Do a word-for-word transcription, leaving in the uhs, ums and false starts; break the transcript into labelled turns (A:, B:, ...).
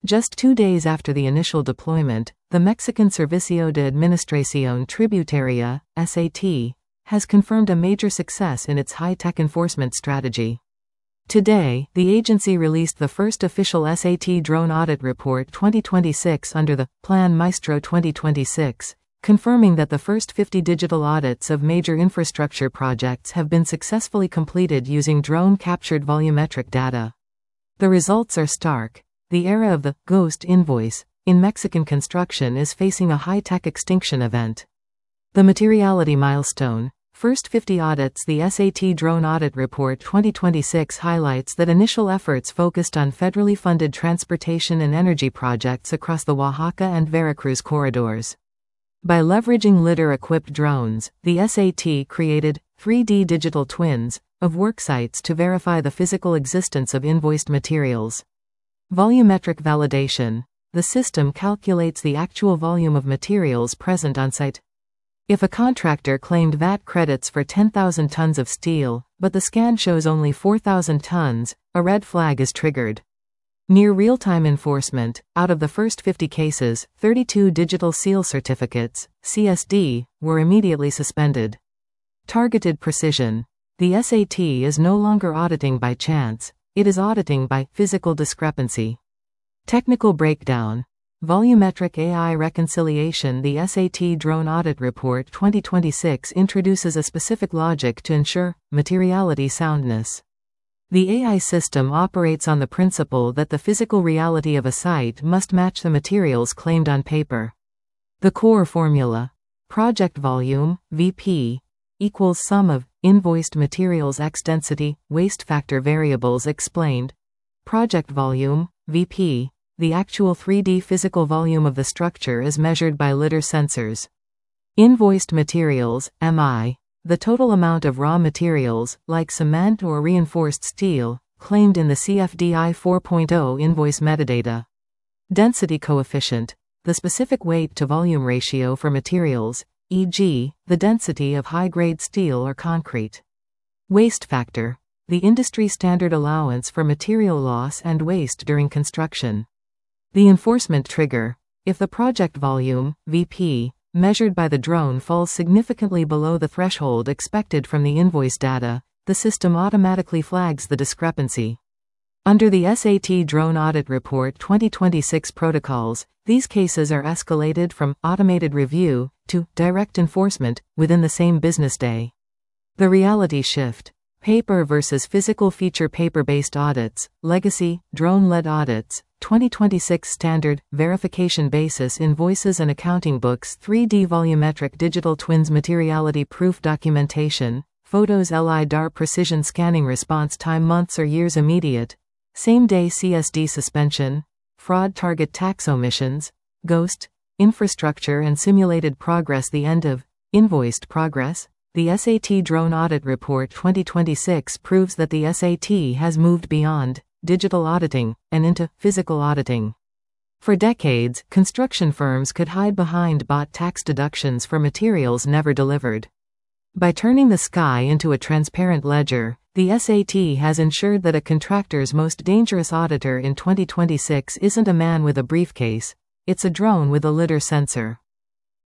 A: Just two days after the initial deployment, the Mexican Servicio de Administración Tributaria, S A T, has confirmed a major success in its high-tech enforcement strategy. Today, the agency released the first official S A T Drone Audit Report twenty twenty-six under the Plan Maestro twenty twenty-six, confirming that the first fifty digital audits of major infrastructure projects have been successfully completed using drone-captured volumetric data. The results are stark. The era of the ghost invoice in Mexican construction is facing a high-tech extinction event. The materiality milestone. First fifty audits. The S A T Drone Audit Report twenty twenty-six highlights that initial efforts focused on federally funded transportation and energy projects across the Oaxaca and Veracruz corridors. By leveraging lidar-equipped drones, the S A T created three D digital twins of worksites to verify the physical existence of invoiced materials. Volumetric validation. The system calculates the actual volume of materials present on site. If a contractor claimed V A T credits for ten thousand tons of steel, but the scan shows only four thousand tons, a red flag is triggered. Near real-time enforcement. Out of the first fifty cases, thirty-two digital seal certificates, C S D, were immediately suspended. Targeted precision. The S A T is no longer auditing by chance. It is auditing by physical discrepancy. Technical breakdown. Volumetric A I reconciliation. The S A T Drone Audit Report twenty twenty-six introduces a specific logic to ensure materiality soundness. The A I system operates on the principle that the physical reality of a site must match the materials claimed on paper. The core formula. Project volume, V P, equals sum of invoiced materials x density, waste factor variables explained. Project volume, V P, the actual three D physical volume of the structure is measured by lidar sensors. Invoiced materials, M I, the total amount of raw materials, like cement or reinforced steel, claimed in the C F D I four point oh invoice metadata. Density coefficient, the specific weight to volume ratio for materials, for example, the density of high-grade steel or concrete. Waste factor, the industry standard allowance for material loss and waste during construction. The enforcement trigger, if the project volume, V P, measured by the drone falls significantly below the threshold expected from the invoice data, the system automatically flags the discrepancy. Under the S A T Drone Audit Report twenty twenty-six protocols, these cases are escalated from automated review to direct enforcement within the same business day. The reality shift. Paper versus physical feature. Paper-based audits, legacy, drone-led audits, twenty twenty-six standard, verification basis invoices and accounting books. Three D volumetric digital twins. Materiality proof documentation, photos. lidar precision scanning. Response time months or years. Immediate, same-day C S D suspension, fraud. Target tax omissions, ghost, infrastructure and simulated progress. The end of invoiced progress. The S A T Drone Audit Report twenty twenty-six proves that the S A T has moved beyond digital auditing and into physical auditing. For decades, construction firms could hide behind bought tax deductions for materials never delivered. By turning the sky into a transparent ledger, the S A T has ensured that a contractor's most dangerous auditor in twenty twenty-six isn't a man with a briefcase, it's a drone with a lidar sensor.